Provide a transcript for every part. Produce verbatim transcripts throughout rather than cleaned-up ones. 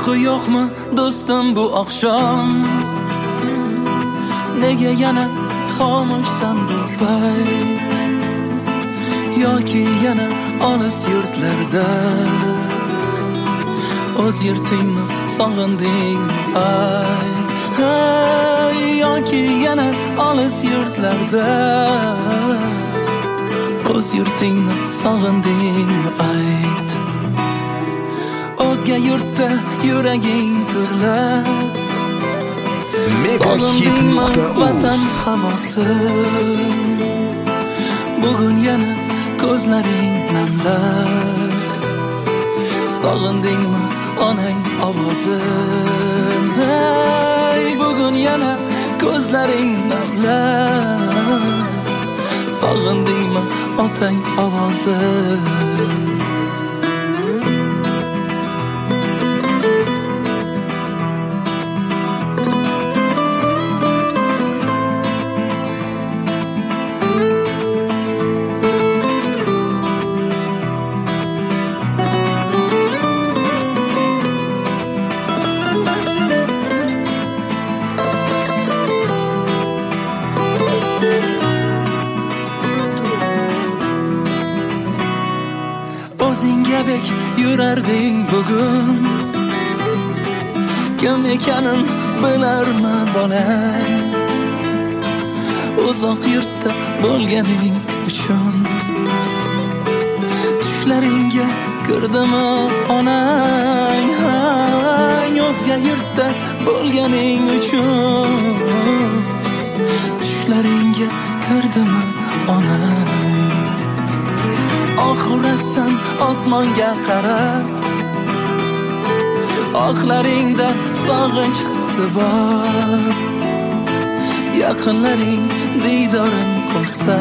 uyqu yo'qmi do'stim bu oqshom? Nega yana xomushsan bu payt? Yoki yana olis yurtlarda o'z yurtingni sog'indingmi ay? Hey, yoki yana olis yurtlarda o'z yurtingni sog'indingmi ayt? O'zga yurtda yuraging turlar, Megahit nuqta vatan uz. havosi. Bugun yana ko'zlaring namlar, sog'indingmi onang ovozin? Hey, bugun yana ko'zlaring namlar, sog'indingmi otang ovozin? O'zingga bek yurarding bugun, kim ekanin bilarmi bolam? Uzoq yurtda bo'lganing uchun tushlaringga kirdimi onang? Hang o'zga yurtda bo'lganing uchun tushlaringga kirdimi onang? Oxirasan osmonga qarab, oqlaringda sog'inch hissi bor. Yaqinlaring diydorin qilsa,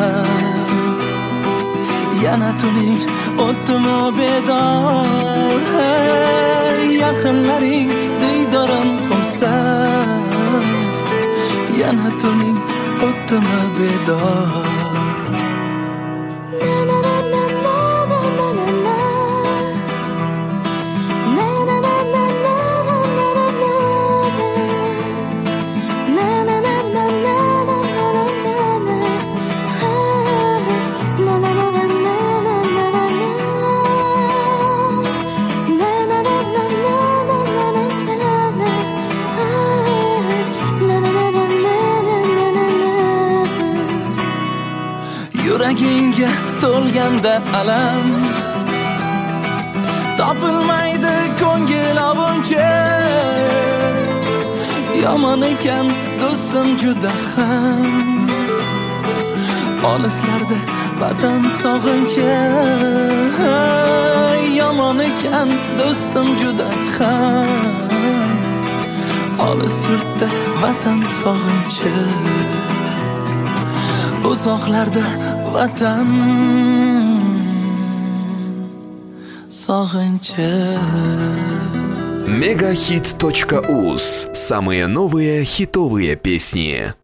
yana tuning o'tdimi bedor? Hey, yaqinlaring diydorin qilsa, yana tuning o'tdimi bedor? Yuragingga to'lganda alam, topilmaydi ko'ngil ovunchi. Yomon ekan do'stim juda ham, olislarda vatan sog'inchi. Yomon ekan do'stim juda ham, olis yurtda vatan sog'inchi. Uzoqlarda vatan согынчы. Megahit точка уз. Самые новые хитовые песни.